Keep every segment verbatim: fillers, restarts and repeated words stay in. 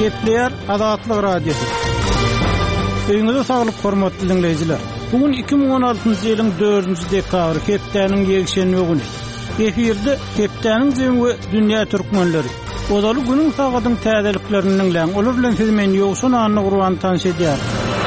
Kepler Azatlyk Radiosu. Öňüňizde saglyk hormatly dinleýijiler. Bugün iki bin on altyncı ýylyň dördünji dekabry Kepdäniň ýekşenme güni. Efirde Kepdäniň jemgy dünýä türkmenleri. Odaly günüň sagatyň täzeliklerini bilen olar bilen sizmen ýogşun anyny gurban tanşedýär.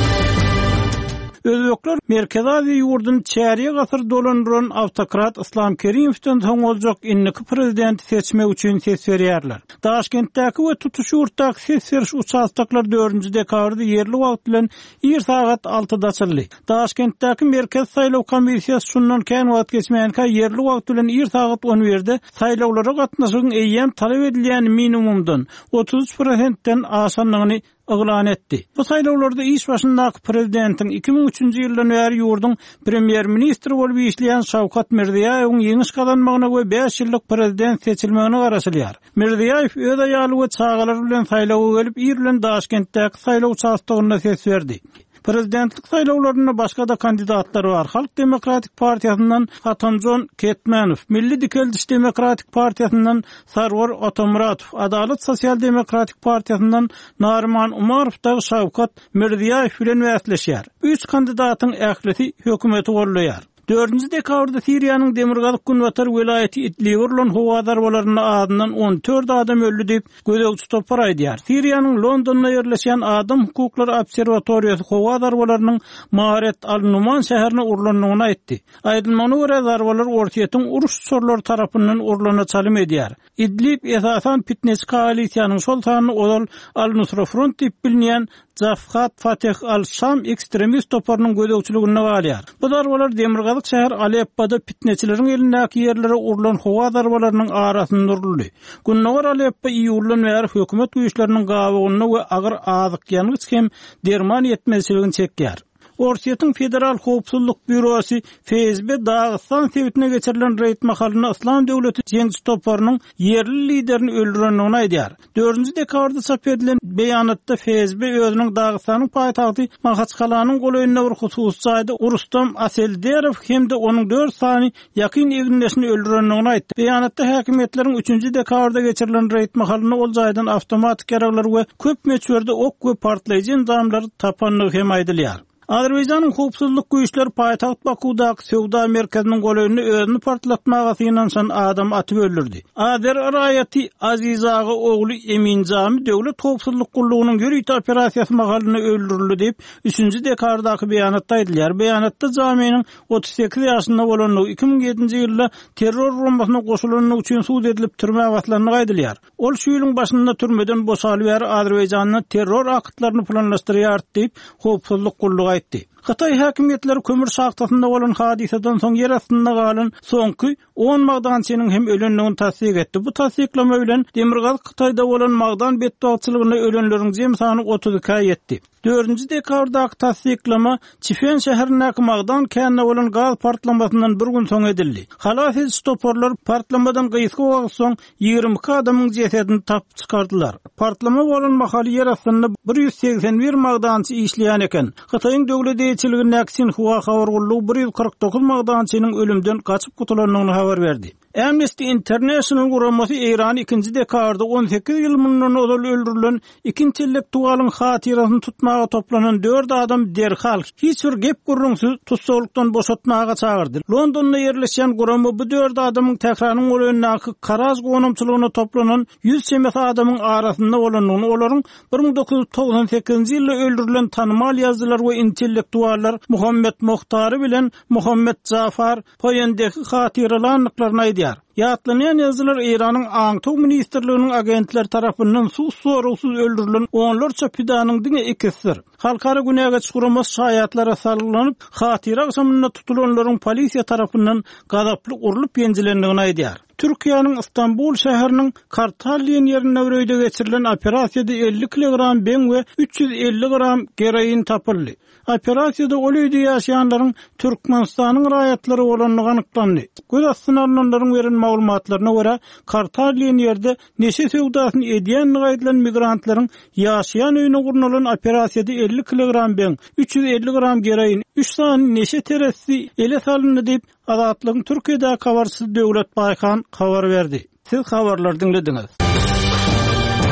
Özbekler Merkez Aziýa ýurdun çäriýe gasyr dolandyran awtokrat Islam Kerimovden soň boljak inniki prezidenti seçmek üçin ses berýärler. Taşkentdäki we tutuş ýurtdaky ses beriş uçastaklar dördünji dekabrda yerli wagt bilen bir saat altıda açyldy. Taşkentdäki Merkez Saýlaw Komissiýasy şundan kän wagt geçmeýänkä yerli wagt bilen bir saat on birde saýlawlara gatnaşygyň eýýän talap edilýän minimumdan otuz üç prosentden aşanlygyny ıglan etdi. Bu saýlawlarda iş başyndaky prezidentiň iki bin üçünji ýyldan bäri ýurdun premier ministri bolup işleýän Şawkat Mirziýowyň ýeňiş kazanmagyna we beş ýyllyk prezident seçilmegine garaşylýar. Mirziýow öz aýaly we çagalary bilen saýlawga gelip ir bilen Daşkentdäki saýlaw uçastygyna ses berdi. Prezidentlik saýlawlaryna başga da kandidatlar bar. Halk Demokratik Partiýasyndan Hatamjon Ketmanow, Milli Dikeldiş Demokratik Partiýasyndan Sarwar Otomuratow, Adalet Sosial Demokratik Partiýasyndan Narman Umarow da Şawkat Mirziýow bilen wäsleşýär. Üç kandidatyň ählisi hökümeti gollaýar. dördünji dekabrda Siriýanyň Demirgazyk Günbatar welaýeti Idlib bolan howa darbalaryna adynan on dört adam öldü diýip gözegçi topar aýdýar. Siriýanyň Londonda ýerleşen Adam hukuklary obserwatoriýasy howa darbalarynyň Maharet al-Numan şäherine urlanmagyny aýtdy. Aýdylmagyna görä darbalar ortaýatyň uruş sorlary tarapyndan urlana çalym edýär. Idlib esasan fitness koalisiýanyň sultany Odal al-Nusra Front diýip bilinýän Zafhat Fatih al-Sham ekstremist toparynyň gözegçiligine galýar. Bu darbalar Demirgazyk şäher Aleppoda fitnessçileriň elindäki ýerlere urulan howa darbalarynyň arasynda uruldy. Günnogar Aleppo iýuldan bäri hökümet güýçleriniň gabagyny we agyr azyk ýanyç hem derman ýetmezçiligini çekýär. Ortaýatyň Federal Howpsuzlyk Bürosu F S B Dagestan sebitine geçirilen reýt mahalyny Islam döwleti jeňçi toparynyň yerli liderini öldürenligini aýdýar. dördünji dekabrda çap edilen beýanatda F S B özüniň Dagestanyň paýtagty Mahaçkalanyň golaýyna bir hususy aýdy. Rustam Aselderow hemde onuň dört sany ýakyn eginleşini öldürenligini aýtdy. Beýanatda häkimetleriň üçünji dekabrda geçirilen reýt mahalyny ol jaýdan awtomatik ýaraglar we köp meçherde ok we partlaýjy enjamlary tapanlygy hem aýdylýar. Azerbaýjanyň howpsuzlyk güýçleri paýtagt Bakudaky Sowda merkeziniň golaýyny özüni partlatmaga synansan adam atyp öldürdi. Azer raýaty Azizagy ogly Eminjamy döwlet howpsuzlyk gullugynyň ýürüýte operasiýasy magalyny öldürildi diýip üçünji dekabrdaky beýanatda aýdylýar. Beýanatda Jamynyň otuz sekiz ýaşynda bolanyny iki bin yedinji ýylda terror bombasyna goşulanyny üçin suud edilip türme wagtlanyny aýdylýar. Ol şu ýylyň başynda türmeden boşalyp ýary Azerbaýjanyň terror aktlaryny planlaşdyrýar diýip howpsuzlyk gullugy Xitay häkimetleri kömür şahtasynda bolan hadiseden soň yer astynda galan soňky on magdançynyň hem ölenligini tasdik etdi. Bu tasdiklama bilen Demirgazyk Xitayda bolan magdan betbagçylygyna ölenleriň jem sany otuz iki ýetdi. dördünji dekabrdaky tasdiklama Çifen şäherindäki magdan känine bolan gaz partlamasyndan bir gün soň edildi. Halas stoporlar partlamadan gysga wagt soň ýygrimi iki adamyň jesedini tapyp çykardylar. Partlama bolan mahaly yer astynda bir ýüz seksen bir magdançy işleýän eken. Xitaýyň döwlet eýçiligine Xinhua habar gullugy bir ýüz kırk dokuz magdançynyň ölümden gaçyp gutulanyny habar berdi. Amnesty International guramasy Iran ikinji dekabrda on sekiz ýyl mundan odal öldürilen ikinji intellektualyň hatyrasyny tutmaga toplanan dört adam derhal hiç bir gep gurrunsyz tutsaglykdan boşatmaga çağırdy. Londonda ýerleşen gurama bu dört adamyň tekrarlyň bolanyny Karaz gonumçylygyna toplanan yüz sekiz adamyň arasynda bolanyny olaryň bir bin dokuz yüz togsan sekizinji ýylda öldürilen tanymal ýazgylar we intellektuallar Muhammed Muhtary bilen Muhammed Zafar poýandaki hatyralarnyklaryny aýdýar. Ýatlanýan ýazgylar Iranyň Aňtaw ministrliginiň agentleri tarapyndan sus-sorugsuz öldürilen onlarça pidanyň diňe ikisdir. Halkara günäge çykurmas şaýatlara salgylanyp, hatyra gysymynda tutulanlaryň polisiýa tarapyndan gazaply urulyp ýenjilendigini aýdýar. Türkiýanyň Istanbul şäheriniň Kartalýan ýerine öýde geçirilen operasiýada elli kilogram ben we üç yüz elli gram geroin tapyldy. Operasiýada ol öýde ýaşaýanlaryň Türkmenistanyň raýatlary bolanlygy anyklandy. Göz astyna alynanlaryň beren maglumatlaryna görä, Kartalýan ýerde neşe sowdasyny edýän gaýdylan migrantlaryň ýaşaýan öýüne gurnulan operasiýada elli kilogram ben, üç yüz elli gram geroin, üç sany neşe teresi ele salyndy diýip Azatlygyň Türkiýede habarçy Döwlet Baýkan habar berdi. Siz habarlar dinlediňiz.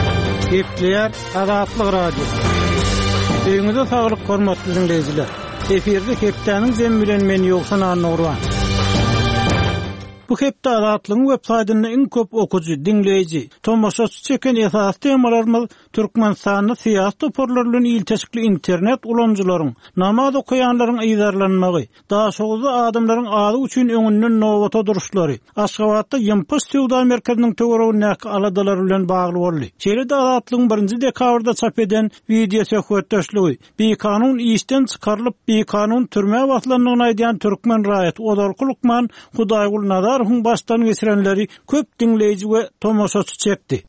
Gepleyer Azatlyk Radiosu. Öňüňizde saglyk hormatly dinleýijiler. Eferde hepdeniň jem bilen men ýoksan anurwan. Bu hepde Azatlygyň websaýtyny iň köp okujy, dinleýiji, tomoşaçy çeken esas temalarymyz Türkmenistanyň syýasat toporlary bilen ilteşikli internet ulanjylaryň, namaz okuýanlaryň ýyzarlanmagy, daşoğuzda adamlaryň ady üçin öňünden nowata duruşlary, Aşgabatda ýympys sowda merkeziniň töweregindäki aladalar bilen bagly boldy. Şeýle-de Azatlygyň birinji dekabrda çap eden video söhbetdeşligi, bir kanun işden çykarylyp bir kanun türme baslanlygyny aýdýan türkmen raýat Odorky Lukman Hudaýgul Nazar hun baştan geçirenleri köp dinleyici ve tomoşaçy çekdi.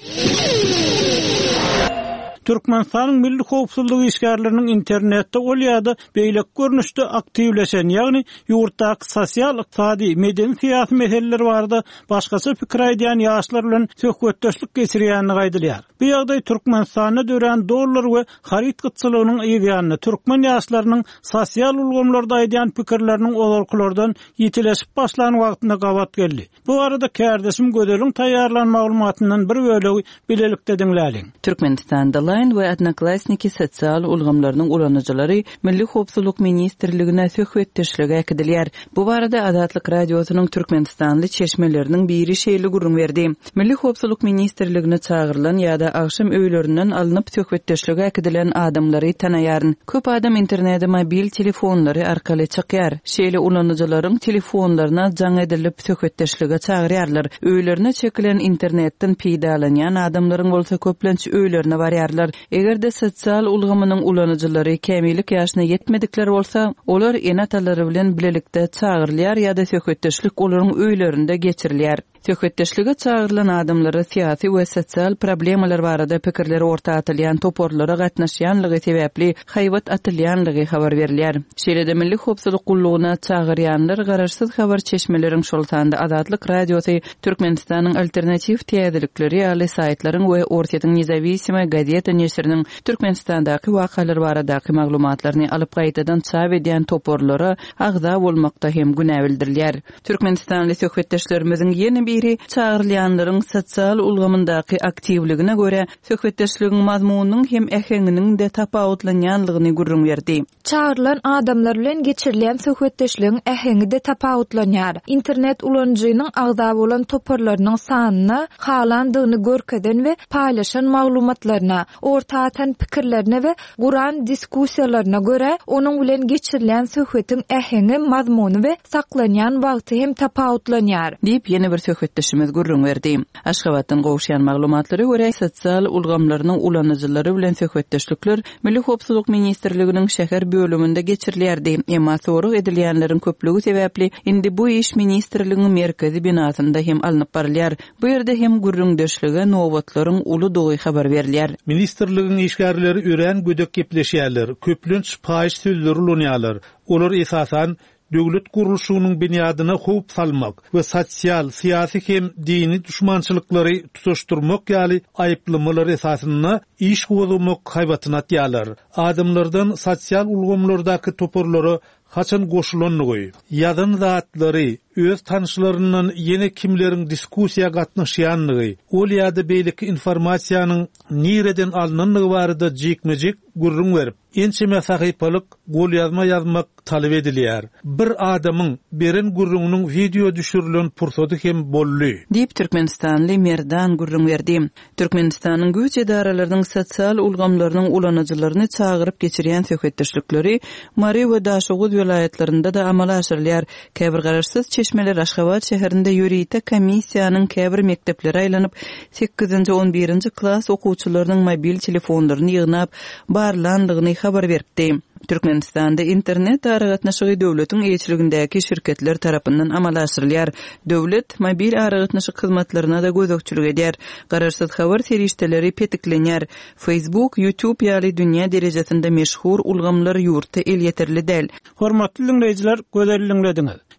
Türkmenistanyň milli howpsuzlygy işgärleriniň internetde ol ýa-da beýlek görnüşde aktivleşen, ýagny ýurtdaky sosial, ykdysady, medeni syýasy meseleler barada başgaça pikir aýdýan ýaşlar bilen söhbetdeşlik geçirýänini gaýdylýar. Bu ýagdaý Türkmenistanyň dören dollar we harit gytçylygynyň ýygyanyny, türkmen ýaşlarynyň sosial ulgamlarda aýdýan pikirleriniň olarkylardan ýitileşip başlan wagtynda gabat geldi. Bu arada kärdeşim Gödeliň taýýarlan maglumatyndan bir bölegi bilelikde dinläliň. Türkmenistanda Line we Odnoklassniki sosial ulgamlarynyň ulanjylary Milli Howpsuzlyk Ministrligine söhbetdeşligi ekidilýär. Bu barada Azatlyk Radiosynyň Türkmenistanly çeşmeleriniň biri şeýle gurrun berdi. Milli Howpsuzlyk Ministrligine çağırılan ýa-da akşam öýlerinden alınıp söhbetdeşligi ekidilen adamlary tanaýaryn. Köp adam internetde mobil telefonlary arkaly çykýar. Şeýle ulanjylaryň telefonlaryna jaň edilip söhbetdeşlige çağırýarlar. Öýlerine çekilen internetden peýdalanýan adamlaryň bolsa köplenç öýlerine barýarlar. Egerde sosial ulgamynyň ulanjylary kämilik ýaşyna ýetmedikler bolsa, olar enatalary bilen bilelikde çağırylýar ýa-da söhbetdeşlik olaryň öýlerinde geçirilýär. Söhbetdeşlige çağırılan adamlara siyasi we sosial problemalar barada pikirleri orta atylýan toporlara gatnaşýanlygy sebäpli haýbat atylýanlygy habar berilýär. Şeýle-de Milli Howpsuzlyk Gullugyna çağırýanlar garaşsyz habar çeşmeleriň şoltanda Azatlyk Radiosy Türkmenistanyň alternativ täzelikleri ýaly saýtlaryň we Ortaýa Nezawisima gazeta neşriniň Türkmenistandaky wakalar baradaky maglumatlaryny alyp gaýtadan çap edýän toporlara agza bolmakda hem günä bildirilýär. Türkmenistanly söhbetdeşlerimiziň ýeni biri çağırılýanlaryň sosial ulgamyndaky aktivligine göre söhbetdeşligiň mazmunynyň hem ähenginiň de tapawutlanýanlygyny gurrun berdi. Çağırılan adamlar bilen geçirilýän söhbetdeşligiň ähengi de tapawutlanýar. İnternet ulanjynyň agza bolan toporlarynyň sanyna, halandygyny görkeden we paýlaşan maglumatlaryna, orta atan pikirlerine we guran diskussiýalaryna göre onuň bilen geçirilýän söhbetiň ähengi, mazmuny we saklanýan wagty hem tapawutlanýar. Diýip ýene bir söhbetdeşimiz gurrun berdi. Aşgabatdan gowşýan maglumatlary göre sosial ulgamlarynyň ulanjylary bilen söhbetdeşlikler Milli Howpsuzlyk Ministrliginiň şäher bölüminde geçirilýärdi. Emma sorag edilýänleriň köplügi sebäpli indi bu iş ministrligiň merkezi binasynda hem alınıp barylýar. Bu ýerde hem gurrundeşlige nowatlaryň uly dogy habar berilýär. Ministrligiň işgärleri ören gödek gepleşýärler, köplenç paýyş sözleri ulanýarlar. Olar esasan döwlet gurulşynyň binyadyna howp salmak we sosial, syýasy hem dini düşmançylyklary tutuşdurmak ýaly aýyplamalar esasyna iş gowurmak haýbatyna atýarlar. Adamlardan sosial ulgamlardaky toporlary haçan goşulanlygy, ýadan zatlary, öz tanışlarından ýene kimleriň diskussiýa gatnaşýanlygy, ol ýa-da beýleki informasiýanyň nireden alınanlygy barada jekmejek gurrun berip, ençe mesahypalyk gol ýazma ýazmak talap edilýär. Bir adamyň beren gurrunyň video düşürilen pursady hem bolly. Diýip Türkmenistanly Merdan gurrun berdi. Türkmenistanyň güç edaralarynyň sosial ulgamlarynyň ulanjylaryny çağıryp geçirýän söhbetdeşlikleri Mari we Daşoğuz vilayetlerinde de amala aşyrylýar. Käbir garaşsyz çeşmeler Aşgabat şäherinde ýürüýte komissiýanyň käbir mektepleri aýlanyp sekizinji on birinji klass okuwçylarynyň mobil telefonlaryny ýygnap barlandygyny habar berdi. Türkmenistanda internet aragatnaşygy döwletiň eýçiligindäki şirketler tarapyndan amala aşyrylýar. Döwlet mobil aragatnaşyk hyzmatlaryna da gözükçülük edýär. Garaşsyz habar serişdeleri petiklenýär. Facebook, YouTube ýaly dünýä derejesinde meşhur ulgamlar ýurty el ýeterli däl. Hormatly dinleýijiler, gözelliňlediňiz.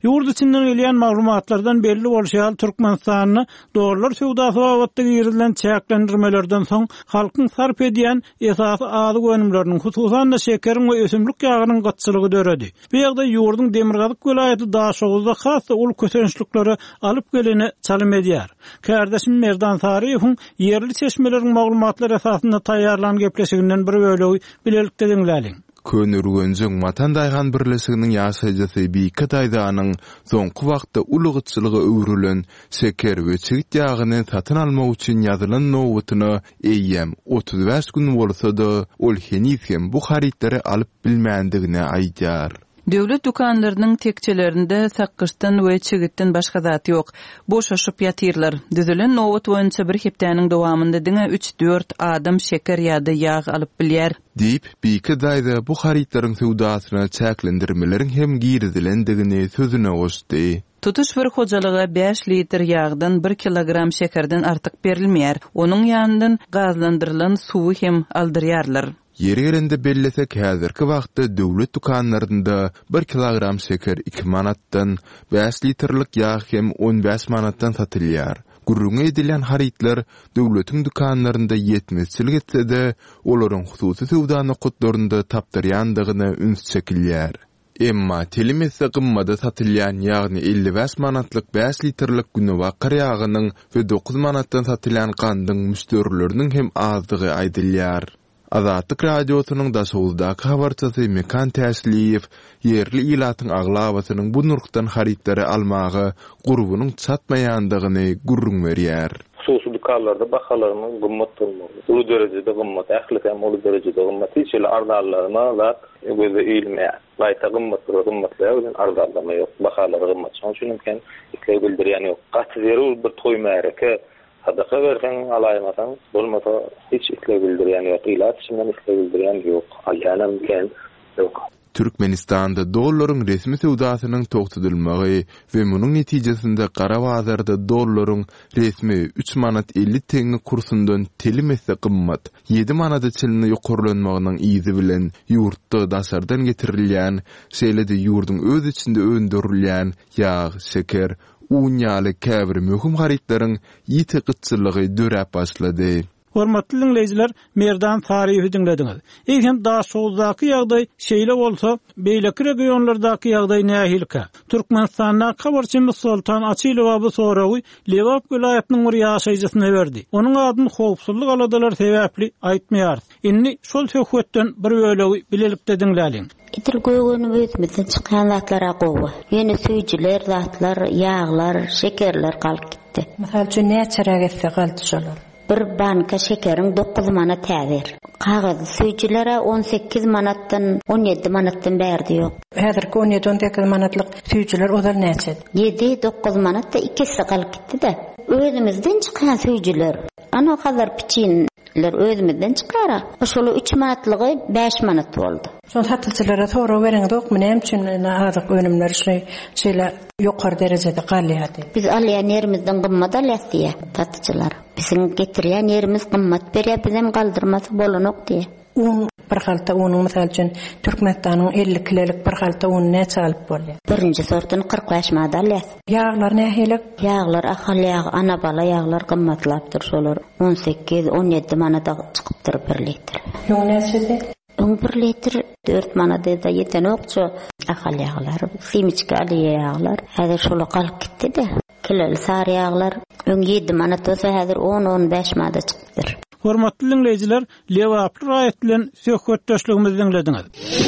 Ýurt içinden gelýän maglumatlardan belli bolýar, Türkmenistanyny dolar sowdasy babatda girilen çäklendirmelerden soň halkyň sarp edýän esasy azyk önümleriniň, hususan da şekerin we ösümlik ýagynyň gatçylygy döredi. Bu ýagdaý ýurdun Demirgazyk welaýaty Daşowuzda hassa ul köçençlikleri alyp geleni çalym edýär. Kardeşim Merdan Sariýewiň yerli çeşmeleriň maglumatlar esasynda taýýarlan gepleşiginden bir bölegini bilelikde diňläliň. Könürgönjüň Matan Daýhan birleşiginiň ýaşaýjysy Bika Daýdanyň soňky wagtda ulygyçylygy öwrülen şeker we çigit ýagyny satyn almak üçin ýazylan nowatyny eýem otuz beş gün bolsa-da ol henüz hem bu haritleri alyp bilmändigine aýdýar. Döwlet dukanlarynyň tekçelerinde saqqyşdan we çigitden başga zat ýok. Boşaşyp ýatyrlar. Düzülen nowat boýunça bir hepdäniň dowamynda diňe üç dört adam şeker ýa-da ýag alyp bilýär. Diýip Bika Daýda bu haritlaryň sowdasyna çäklendirmeleriň hem girdilendigini sözüne goşdy. Tutuş bir hojalyga beş litr ýagdan bir kilogram şekerden artyk berilmeýär. Onuň ýanyndan gazlandyrylan suwy hem aldyrýarlar. Yer-yerinde bellesek häzirki wagtda döwlet dukanlarynda bir kilogram şeker iki manatdan, beş litrlik ýag hem on beş manatdan satylýar. Gurrunga edilen haritler döwletiň dukanlarynda ýetmezçilik etse-de, olaryň hususy sowdany gutlarynda tapdyrýandygyna üns çekilýär. Emma telimesse gymmada satylýan ýagny elli beş manatlyk beş litrlik günewakar ýagynyň we dokuz manatdan satylýan gandyň müşterileriniň hem azdygy aýdylýar. Azatlyk radiosynyň Daşowuzdaky habarçysy Mekan Täsliýew yerli ilatyň aglawasynyň bu nurkdan haritlary almagy gurbunyň çatmaýandygyny gurrun berýär. Hususy dukanlarda bahalarynyň gymmat bolmagy, ulu derejede gymmat, ählik hem ulu derejede gymmat, hiç ardallaryna zat göze ilmeýär. Laýta gymmat, gymmatlaýar bilen ardallama ýok, bahalary gymmat. Şoň üçin hem ikle bildirýän ýok. Gatyry bir toý märeke sadaka bersen alaýmasan, bolmasa hiç ikle bildirýän ýok. Ilat içinden ikle bildirýän ýok. Alýanam bilen ýok. Türkmenistanda dollaryň resmi sowdasynyň togtudylmagy we munyň netijesinde gara bazarda dollaryň resmi üç manat elli teňni kursundan telimese gymmat ýedi manat çylny ýokurlanmagynyň izi bilen ýurtda daşardan getirilýän, şeýle-de ýurdun öz içinde öndürilýän ýag, şeker, un ýaly käbir möhüm haritlaryň ýiti gyçylygy dörep başlady. Hormatly dinleyijiler, Merdan Sariýewi dinlediňiz. Eýsem Daşowuzdaky ýagdaý şeýle bolsa, beýleki regionlardaky ýagdaý nähilkä? Türkmenistanda habarçymyz Sultan Açylow bu soragy Lewap welaýatynyň bir ýaşaýjysyna berdi. Onuň adyny howpsuzlyk aladalar sebäpli aýtmaýar. Inni şol söhbetden bir bölegi bilelikde dinläliň. Itir göýgöni özümizden çykan zatlara gowy. Ýene süýjiler, zatlar, ýaglar, şekerler galyp gitdi. Mesal üçin näçerä getse galdy şolar. Bir banka şekerin dokuz manat täzir. Kagazy süýjilere on sekiz manatdan on ýedi manatdan berdi ýok. Häzirki on ýedi on sekiz manatlyk süýjiler ozal näçe? yedi dokuz manatda ikisi galyp gitdi de. Özümizden çykan süýjiler. Ana hazır piçinler özümizden çykara. Şolu üç manatlygy beş manat boldy. Şol satylçylara sora bereňiz men üçin azyk önümler şeýle şeýle ýokary derejede galýady. Biz alýan ýerimizden gymmat alýasy satylçylar. Bizim getirýän ýerimiz gymmat berýär, bizem galdyrmasy bolanok diýe. Un bir halta unyň mysal üçin Türkmenistanyň elli kilolik bir halta un näçe alyp bolýar? Birinji sortun kırk beş manat alýar. Ýaglar nähelik? Ýaglar ahal ýag, ana bala ýaglar gymmatlapdyr şolar. on sekiz on ýedi manata çykypdyr bir litr. Un näçe? on bir litr dört manada da yeten okçu ahal ýaglar, simiçki ali ýaglar. Häzir şola galyp gitdi de. Kilol sary ýaglar on ýedi manat bolsa häzir on on beş manata çykypdyr. Hormatly dinleyijiler, Lewaply raýat bilen söhbetdeşligimizi dinlediňiz.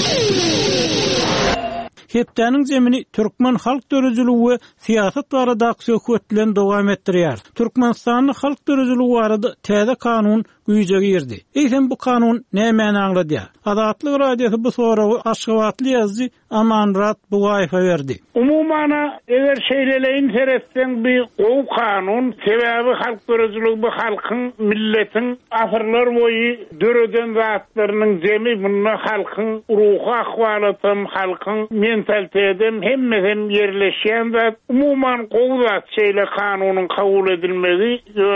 Hepdäniň jemini Türkmen halk dörejiligi we siýasat barada söhbet bilen dowam etdirýär. Türkmenistanyň halk dörejiligi barada täze kanun güýje girdi. Eýsem bu kanun näme aňladýar? Azatlyk radiosy bu soragy Aşgabatly ýazgy Amanrat Bugaýew berdi. Umumana eger şeýleleýin teretden bir gow kanun sebäbi halk dörejiligi bu halkyň, milletin asyrlar boýy döreden zatlarynyň jemi bunna halkyň ruhy ahwalatym, halkyň mentalitedem hemmeden yerleşýän zat umuman gow zat şeýle kanunyň kabul edilmegi ýöne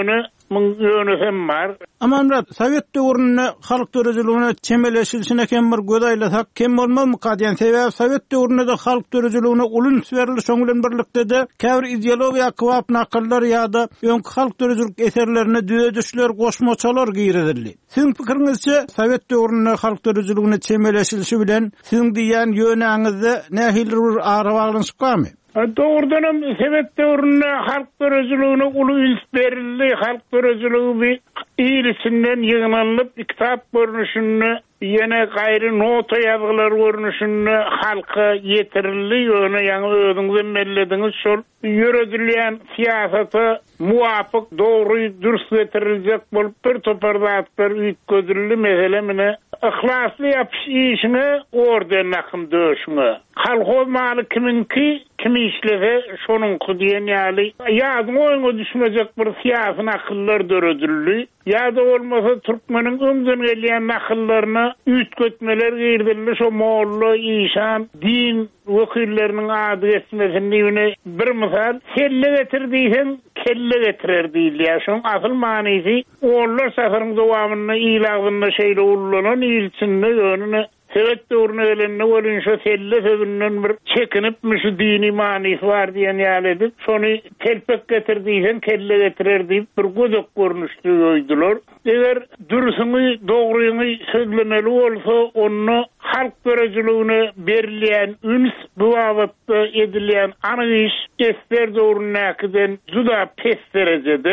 yönüsem var. Aman Sovet döwründe halk dörejiliğine çemeleşilişine kem bir göz aylasak kem bolmaz mı kadyan sebäbi Sovet döwründe de halk dörejiliğine ulun süverli şoňulen birlikde de käbir ideologiýa kywap nakyllar ýa-da öňkü halk dörejilik eserlerine düýedişler, goşmaçalar giýrildi. Siziň pikiriňizçe Sovet döwründe halk dörejiliğine çemeleşilişi bilen siziň diýen ýöneňizde nähili bir arawalyşykmy? Doğrudan Sovet döwründe halk dörejiliğine ulu üns berildi. Halk dörejiliği bir iyilisinden ýygnanyp kitap görnüşünde yine gaýry nota ýazgylar görnüşünde halka ýetirildi. Ýöne ýa-ni özüňiz mellediňiz şol ýöredilýän siýasaty muwafyk, dogry, dürüst getiriljek bolup bir topardatlar üýtgözüldi. Mesele mene ihlasly ýapyş işine orden nakym döşüňe. Halkoz maly kiminki, kimi işlese şonuňky diýen ýaly ýazyň oýuňa düşmejek bir siýasy nakyllar döredildi. Ýa-da bolmasa türkmeniň öňden gelýän nakyllaryny üýtgetmeler girdildi. Şo Molla, İşan, din wekilleriniň ady geçmesini bir misal kelle getirdiýsen kelle getirer diýilýär. Şoň asyl manysy oğullar safaryň dowamyny ýylagyny şeýle ullanan ýylçynda ýönüne Sovet döwrüne gelende bolun şo kelle sözünden bir çekinip şu dini manysy bar diýen ýaly. Şonu telpek getirdiýsen kelle getirer diýip bir gözek görnüşdi ýoýdular. Eger dürüsüňi, dogruýyňy sözlemeli bolsa, onu halk dörejiliğine berilýän üns bu wagtda edilýän anyş esler döwründäkiden juda pes derejede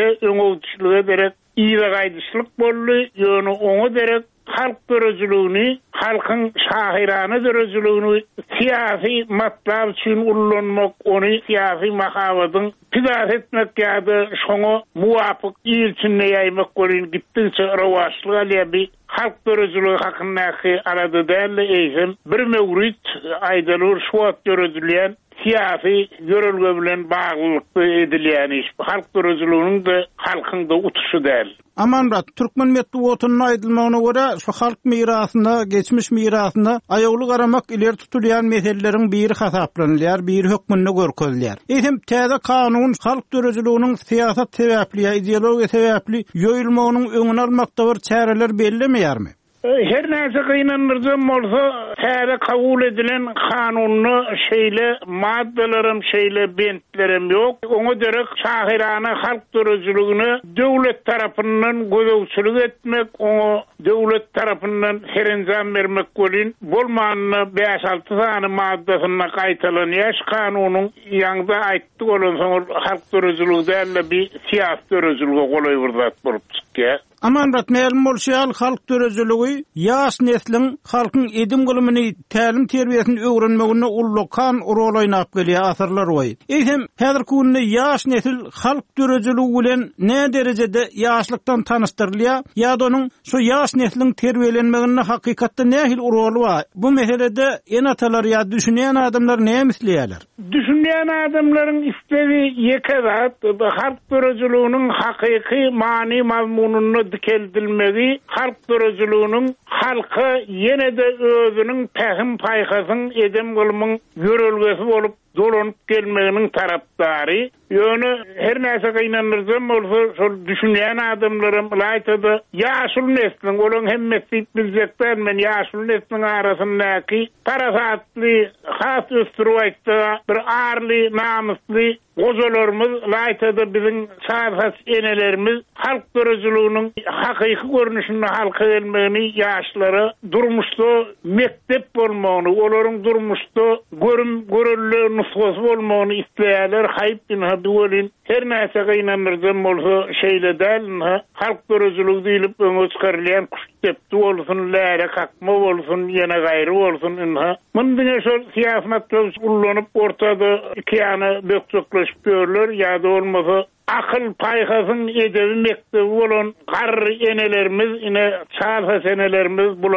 öňe berek ýa gaýdyşlyk boldy. Ýöne oňa derek halk dörejiliğini, halkyň şahirany dörejiliğini siyasi matlab üçin ullanmak, onu siyasi mahawatyň pidas etmek ýa-da şoňa muwafyk ýylçynda ýaymak bolýan gitdiňçe rawaçlyk alýaby halk dörejiligi hakyndaky arada däl eýsem bir mewrit aýdalur şuwat dörejilýän siyasi görülge bilen baglyk edilýän iş. Halk dörejiliğiniň de halkyň da utuşy däl. Amanrat, Türkmen metbuatynyň aýdylmagyna görä, şu halk mirasyna, geçmiş mirasyna aýagly garamak ileri tutulýan meseleleriň biri hasaplanýar, biri hökmünde görkezilýär. Eýsem täze kanun halk dörejiliğiniň siýasat sebäpli, ideologiýa sebäpli ýoýulmagynyň öňüne almakda bir çäreler bellemýärmi? Her näse gynanyrjam bolsa, täze kabul edilen kanunny şeýle maddelerem şeýle bentlerim ýok. Oňa derek şahirany halk dörejiliğini döwlet tarapyndan gözegçilik etmek, oňa döwlet tarapyndan herenzam bermek bolýan bolmanyny beş alty sany maddesyna gaýtalanýar. Kanunyň ýa-da aýtdy bolan soň halk dörejiligi däl bir siýasat dörejiligi golay bir zat bolup çykýar. Amanrat ma'lum bolşýar halk dörejiligi ýaş neslin halkyň edim gülümini tälim terbiýesini öwrenmegine ullukan rol oýnap gelýär asyrlar boýy. Eýsem häzirki günde ýaş nesil halk dörejiligi bilen ne derejede ýaşlykdan tanystyrylar ýa-da onuň şu ýaş neslin terbiýelenmegine hakykatda nähil rolu bar? Bu meselede en atalar ýa düşünýän adamlar näme misleýärler? Düşünýän adamlaryň istegi ýekezat halk dörejiliginiň hakyky many mazmunyny dikeldilmegi, halk dörejiliğiniň halka ýene de özüniň tähim paýhasyň edem gylmyň görülgesi bolup dolanyp gelmeginiň tarapdary. Ýöne her näse gynanyrjam bolsa, şol düşünýän adamlarym laýtdy, ýaşul neslin olaň hemmesi biljekden men ýaşul neslin arasyndaky tarafatly, has östurýatda bir arly, namusly gozalarymyz laýtdy biziň şahsat enelerimiz halk dörejiliğiniň hakyky görnüşini halka gelmegini ýaşlara durmuşda mektep bolmagyny, olaryň durmuşda görüm görülle nusgas bolmagyny isleýärler. Haýyp bolin her näse gynanyrjam bolsa şeýle däl, halk dörejiligi diýilip öňe çykarylýan kuştepdi bolsun, läre kakma bolsun, ýene gaýry bolsun. Mundan şol siýasatlar ullanyp ortada iki ýany bökçekleşip görler, ýa-da bolmasa akyl paýhasyň edebi mektebi bolan garry enelerimiz, ine çarha senelerimiz bularym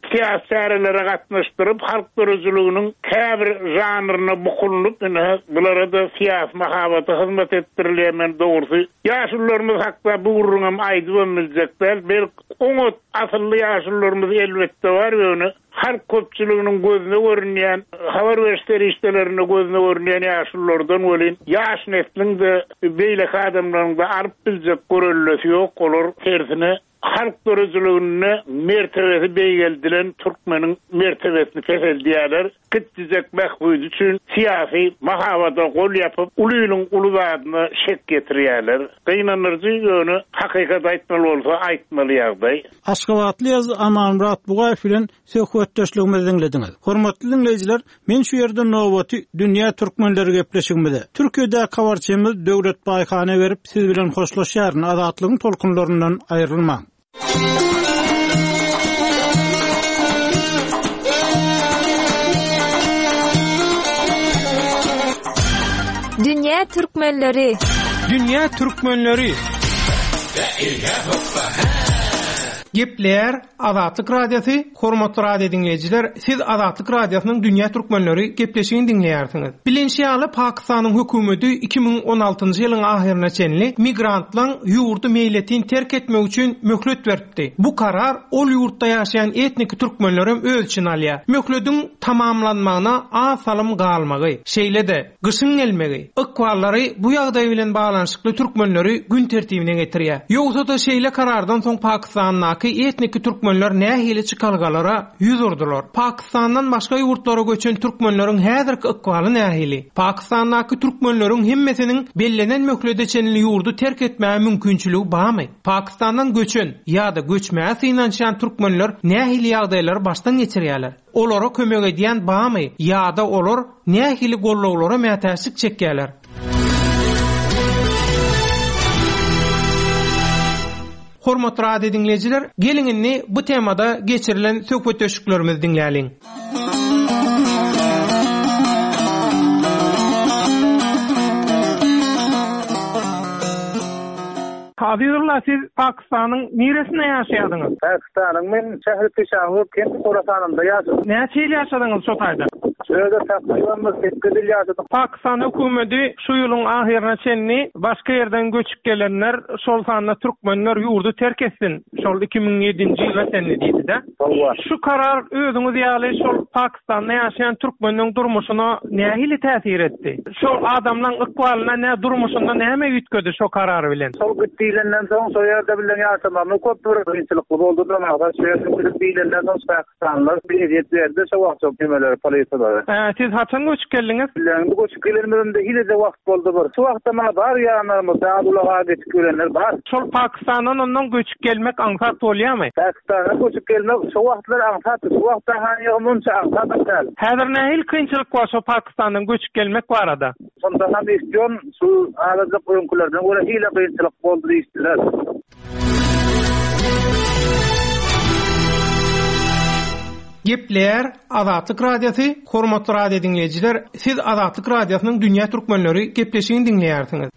siyasetçilere gatnaşdyryp halk dörüjülüğiniň käbir janryna bukulunup bulara da siyasi mahabaty hyzmat etdirilýän dogrusu ýaşullarymyz hakda bu gurrunam aýdyp ömüljekler. Bir oňot asylly ýaşullarymyz elbetde bar we onu halk köpçülüğiniň gözüne görünýän, habar berişleri işlerine gözüne görünýän ýaşullardan welin ýaş neslin de beýle adamlaryň da aryp biljek görelmesi ýok bolar. Tersine halk dörüjülüğüne mertebesi beýgeldilen türkmeniň mertebesini feseldiýärler. Gitjek mahbud üçin siyasi mahabata gol ýapyp ulynyň uluwadyna şek getirýärler. Gynanyrjy ýöne hakykat aýtmaly bolsa aýtmaly ýagdaý. Aşgabatly ýaz Amanmurat Bugaýew bilen söhbetdeşligimizi dinlediňiz. Hormatly dinleýijiler, men şu ýerde nowaty dünýä türkmenleri gepleşigimizde. Türkiýede kawarçymyz Döwlet Baýhany berip siz bilen hoşlaşýaryn azatlygyň tolkunlaryndan aýrylmaň. Dünya Türkmenleri Dünya Türkmenleri Gepler Azatlyk Radiosu, hormatly radio dinleyijiler, siz Azatlyk Radiosynyň Dünya Türkmenleri gepleşigini dinleýärsiňiz. Bilinçli Pakistanyň hökümeti iki bin on altyncy ýylyň ahyryna çenli migrantlaryň ýurdy meýletin terk etmek üçin möhlet berdi. Bu karar ol ýurtda ýaşaýan etnik türkmenlere öz için alýar. Möhletiň tamamlanmagyna az salym galmagy, şeýle-de gyşyň gelmegi, ıkwallary bu ýagdaý bilen baglanyşykly türkmenleri gün tertibine getirýär. Ýogsa da şeýle karardan soň Pakistandaky etnik türkmenler nähili çykalgalara ýüz urdular. Pakistandan başga ýurtlara göçen türkmenleriň häzirki ykwaly nähili? Pakistandaky türkmenleriň hemmesiniň bellenen möhlede çenli ýurdu terk etmäge mümkinçiligi barmy? Pakistandan göçen ýa-da göçmäge synançan türkmenler nähili ýagdaýlary başdan geçirýärler? Olara kömek edýän barmy? Ýa-da olar nähili gollawlara mätäsik çekýärler? Hormatly radio dinleyijiler, geliňini bu temada geçirilen söhbetdeşiklerimizi dinläliň. Hazırlar siz Pakistan'ın neresinde yaşayadınız? Pakistan'ın men şehri Peshawar kenti Khorasan'da yaşadım. Näçe ýyl yaşadınız şu taýda? Şöyle takriban sekiz yıl yaşadım. Pakistan hökümeti şu ýylyň ahyryna çenli başga ýerden göçüp gelenler şol sanda türkmenler ýurdu terk etsin. Şol iki bin ýedinji ýyla çenli diýdi de. Şu karar özüňiz ýaly şol Pakistan'da ýaşaýan türkmenleriň durmuşyna nähili täsir etdi? Şol adamlaryň ykwalyna nä durmuşynda näme ýitgedi şu karar bilen? Şol gitdiýlenden soň şol ýerde bilen ýaşamamy köp bir kynçylykly boldy da maňa şu ýerde gitdiýlenden soň Pakistanlar bir ýet berdi, şo wagt çok kemeler polisiýa. Ee, siz haçan göçüp geldiňiz? Bu göçüp gelenlerimde hile de wagt boldy bir. Şu wagtda mana bar ýanlarymyz, Abdullaha geçip gelenler bar. Şol Pakistandan ondan göçüp gelmek aňsat bolýarmy? Pakistana göçüp gelmek şu wagtlar aňsat, şu wagtda haňy munça aňsat däl. Häzir nähil kynçylyk bar şu Pakistandan göçüp gelmek barada? Sonda hem istion şu arazyk öňkülerden göre hile kynçylyk boldy diýdiler. Gepler Azatlyk Radiosu, hormatly radio dinleyijiler, siz Azatlyk Radiosynyň Dünya Türkmenleri gepleşigini dinleýärsiňiz.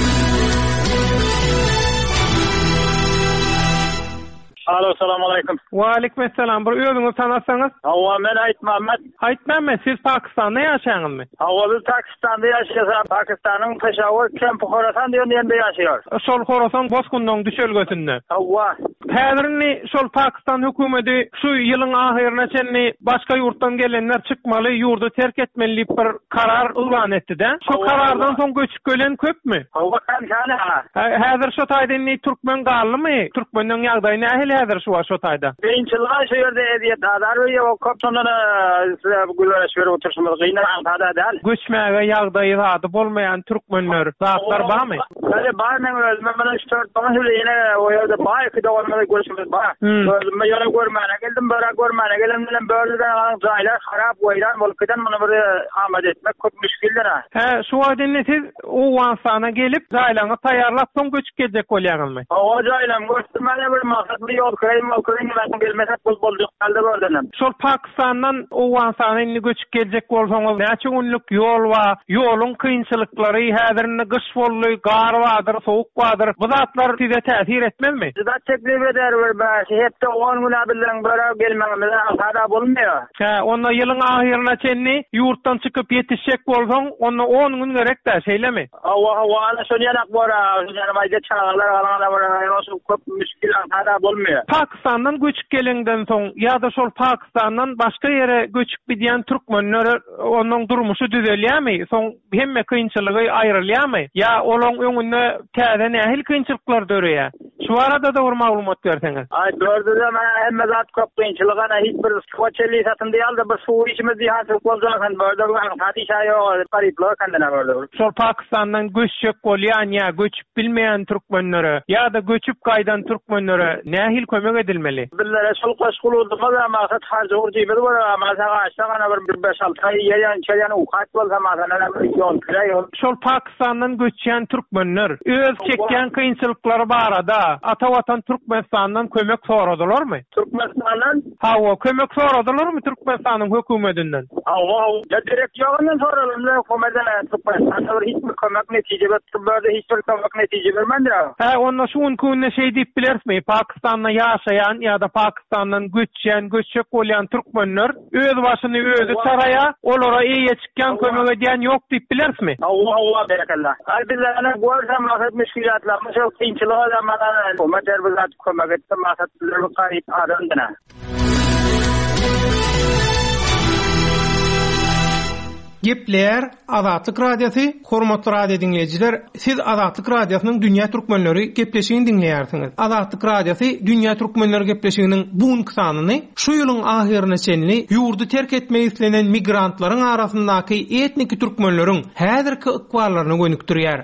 Alo, assalamu alaykum. Wa alaykum assalam. Bir özüňizi tanasaňyz? Hawa, men Aýt Muhammed. Aýt Muhammed, siz Pakistanda ýaşaýaňyzmy? Hawa, biz Pakistanda ýaşaýar. Pakistanyň Peshawar kenti Khorasan diýen ýerde ýaşaýar. Şol Khorasan Boskundan düşelgesinde. Hawa. Häzirini şol Pakistan hökümeti şu ýylyň ahyryna çenli başga ýurtdan gelenler çykmaly, ýurdu terk etmeli bir karar ýlan etdi-de. Şu karardan soň göçüp gelen köpmü? Hawa, kan kana. Häzir şu taýda türkmen galmy? Türkmeniň ýagdaýy nähili häzir şu şu taýda? Beýinçiler şu ýerde edýet adar we o köpçünden güleş berip oturşymyz gynnan tada däl. Göçmäge ýagdaýy zady bolmaýan türkmenler zatlar barmy? Hadi bar men özüme men üç dört bana şöyle ýene o ýerde baýky dowamly görüşimiz bar. Özüme ýöne görmäne geldim, börak görmäne geldim bilen bölüden alan jaýlar harap weýran bolup giden muny bir amad etmek köp müşkildir ha. He, şu wagtda siz o wansana gelip jaýlaryňy taýarlap soň göçüp geljek bolýarmy? O jaýlam göçmeli bir maksatly ýol Ukraina Ukraina gelmese bol bolduk halde gördüm. Şol Pakistandan Owganistan indi göçüp geljek bolsaňyz näçe günlük ýol we ýoluň kynçylyklary häzirinde gyş bolly, gar wadyr, sowuk wadyr. Bu zatlar size täsir etmezmi? Zat teklif eder bir baş. Hepde on gün bilen beraber gelmemiz hada bolmuyor. Ha, onda ýylyň ahyryna çenni ýurtdan çykyp ýetişek bolsaň, onda on gün gerek de, şeýlemi? Allah Allah, şonu ýanak bora, ýani maýda çağlar galana bora, ýa-da köp müşkil hada bolmuyor. Pakistandan göçüp gelenden soň ýa-da şol Pakistandan başga ýere göçüp gidýän türkmenler onuň durmuşy düzelýärmi? Soň hemme kynçylygy aýrylýarmy? Ýa olaň öňünde täze nähil kynçylyklar döreýär? Şu arada da bir maglumat berseňiz. Ay gördüde men hemme zat köp kynçylygyna hiç bir skoçely satyn diýaldy, bir suw içimiz diýär bolýan berde hadi şaýy garipler kendine gördü. Şol Pakistandan göçüp bolýan ýa göçüp bilmeýän türkmenlere ýa-da göçüp gaýdan türkmenlere nähil kömek edilmeli? Billere şol goşguludy da maksat harjy urdy bir bora masaga aşagana bir beş altı ay ýaýan çelýän ukat bolsa masana bir ýol kirýär. Şol Pakistandan göçýän türkmenler öz çekýän kynçylyklary barada ata watan Türkmenistandan kömek soradylarmy? Türkmenistandan? Hawa kömek soradylarmy Türkmenistanyň hökümetinden? Hawa, ya direkt ýogyndan soradylar, hökümetden Türkmenistandan hiç bir kömek netije bermedi, hiç bir kömek netije bermedi. Ha, onda şu günne şey diýip bilersmi? Pakistanda ýaşaýan ýa-da Pakistandan göçýän, göçek bolýan türkmenler öz başyny özü çaraýa, olara eýe çykýan kömek edýän ýok diýip bilersmi? Allah Allah berekallah. Albilläne görsem maksat müşkilatlar, şol kynçylyga zamana hökümetler bizat kömek etdi, maksatlar gaýyp adamdyna. Gepler Azatlyk Radiosu, hormatly radio dinleyijiler, siz Azatlyk Radiosynyň Dünýä Türkmenleri gepleşigini dinleýärsiňiz. Azatlyk Radiosu Dünýä Türkmenleri gepleşiginiň buňky sanyny şu ýylyň ahyryna çenli ýurdu terk etmek islenen migrantlaryň arasyndaky etnik türkmenleriň häzirki ykballaryny gönükdirýär.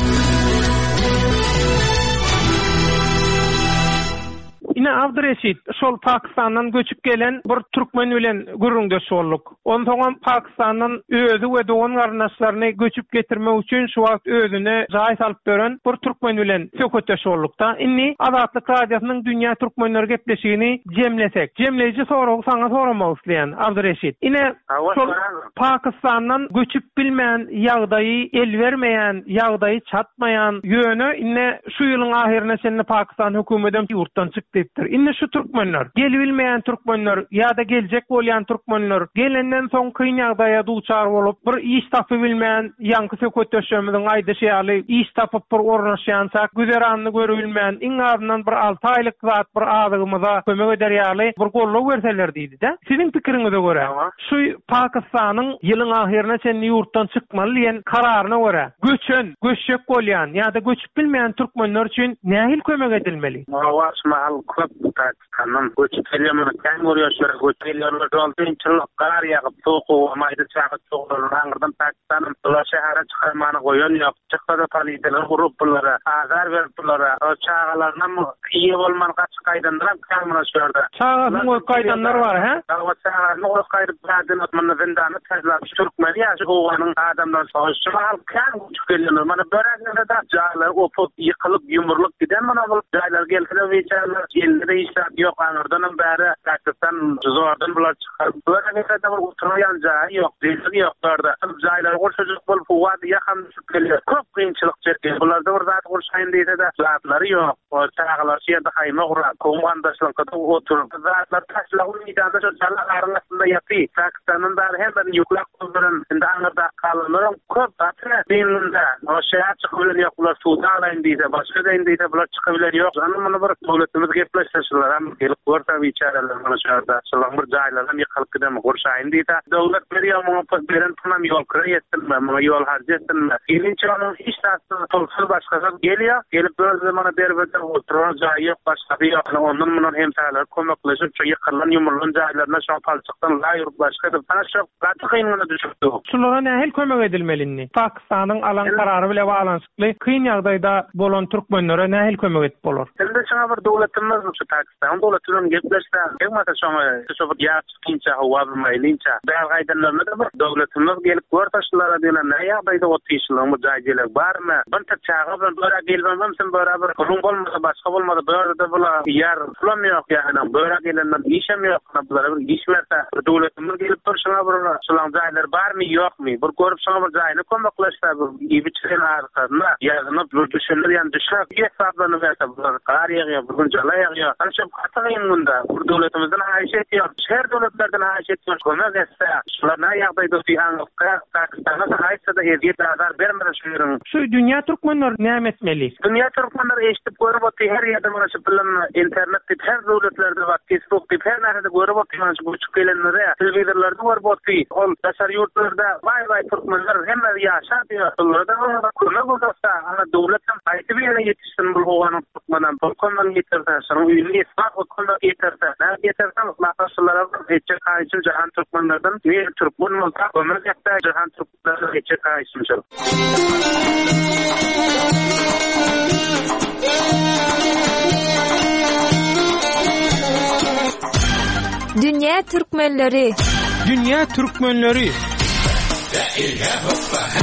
Ine Abdurreşit, şol Pakistandan göçüp gelen bir türkmen bilen gürrüňdeş bolduk. Ondan Pakistandan özü we dogan garnaşlaryny göçüp getirmek üçin şu wagt özüne jaý salyp beren bir türkmen bilen söhbetdeş boldukda. Inni Azatlyk Radiosynyň Dünýä Türkmenleri gepleşigini jemlesek. Jemleýiji soragy saňa soramak isleýän Abdurreşit. Ine şol Pakistandan göçüp bilmeýän ýagdaýy, el bermeýän ýagdaýy çatmaýan ýöne inne şu ýylyň ahyryna çenli Pakistan hökümetinden ýurtdan çykdy. Inne şu türkmenler, gel bilmeýän türkmenler ýa-da geljek bolýan türkmenler gelenden soň kyn ýagdaýa duçar bolup bir iş tapy bilmeýän ýanky söhbetdeşimiziň aýdyşýaly iş tapyp bir ornaşýansak güzeranyny görüp bilmeýän iň azyndan bir altı aýlyk zat bir adamyza kömek ederýärli bir golluk berseler diýdi-de. Siziň pikiriňize görä, şu Pakistanyň ýylyň ahyryna çenli ýurtdan çykmaly diýen kararyna görä göçen, göçek bolýan ýa-da göçüp bilmeýän türkmenler üçin nähil kömek edilmeli? köp Pakistandan göçüp gelýän kän görýär, göçüp gelýär, ýoldan çylyk gar ýagyp soğuk maýda çagyp soğuklar aňyrdan Pakistandan bular şäherä çykmany goýan ýok. Çykda polisiýalar gruplara, azar beripler, o çagalarna ýe bolman gaç gaýdanlar kamera şurda. Çagasyň o gaýdanlar bar, he? O çagalarny o gaýryp gaýdan atmany zindany täzlap türkmen ýaşy owanyň adamdan soňşy hal kan göçüp gelýär. Mana börekde de jaýlar oput ýykylyp ýumurlyk giden mana bu jaýlar gelýär weçerler ýelde işler ýok, anardan bäri Pakistan zordan bular çykaryp börekde de bir oturýan jaý ýok, diýip ýoklarda. Jaýlar gorşajak bolup wady ýakyn düşüp gelýär. Köp kynçylyk çekýär. Bularda bir zat gorşaýyn diýse de zatlary ýok. O çagalar şeýle haýma gurar. Komandaşlykda oturup zatlar taşlagy meýdanda şu çala arasynda ýaty. Pakistandan da hem bir ýuklak bolduran, indi aňyrda kalanlar köp atry beýlinde. O şeýle çykyp ýoklar Sudan diýse, başga diýse bular çykyp ýok. Ana mana bir dowlatymyz gepleşýär, hem gelip görse biçareler mana şu ýerde şolar bir jaýlardan ýykylyp gidem gorşaýyn diýse, dowlat berýär muňa beren tamam ýol kirýetdirme, muňa ýol harjyetdirme. Ilinçi onuň hiç näse tolsy başga gelýär, gelip bir zamana berberde oturan jaý ýok, başga bir ýok. Ondan muňa hemsalar kömekleşip şu ýykylan ýumurlan jaýlaryna şu palçykdan laýyryp başga da ana şu gatygynyna düşüpdi. Şulara nähil kömek edilmelini? Pakistanyň alan karary bilen balanşykly kyn ýagdaýda bolan türkmenlere nähil kömek edip bolar? Indi şuna bir dowlatymyz şu Pakistan dowlatynyň gepleşse, hemata şoňa şoňa ýa-da hawa bilmeýlinçe, bäl gaýdanlarna da dowlatynyň gelip görtaşlara diýen näme ýagdaýda otýyşlygyň müjahideler barmy? Bunta çağa bilen böre gelmem sen beraber kulun bolmasa başga bolmady börde bula ýar pulam ýok ýa-da böre gelenler işem ýok, bulalar bir iş berse, dowlatyň gelip durşyna bir şolan jaýlar barmy ýokmy? Bir görüp şoňa bir jaýny kömekleşse, bir biçilen arkasyna ýazynyp bir düşünler ýa-da düşäp ýetlanyp berse, bular garyýar ýa bugun jalaýar ýa. Anşam hatyryn bunda. Bu dowlatimizden haýşet ýok. Şer dowlatlardan haýşet ýok. Kömek etse, şular näme ýagdaýda diýanlykka Pakistana haýsa da ýet azar bermeden şuýuryň. Şu dünýä türkmenler näme etmeli? Dünýä türkmenler eşitip görüp otdy her ýerde mana şu bilen internetde her dowlatlerde we Facebookda her näde görüp otdy mana şu buçuk gelenlere telewizorlarda görüp otdy. Ol taşar ýurtlarda vay vay türkmenler hemme ýaşap ýa-da da kömek bolsa ana dowlatdan aýtyp ýere ýetişsin bu howanyň türkmenen bolkandan ýetirse, şonuň ýüzüne ispat otkandan ýetirse, näme ýetirse maslahatçylara ýetjek haýsy jahan türkmenlerden bir türkmen bolsa kömek etse jahan türkmenlerden ýetjek haýsy. Dünya Türkmenleri Dünya Türkmenleri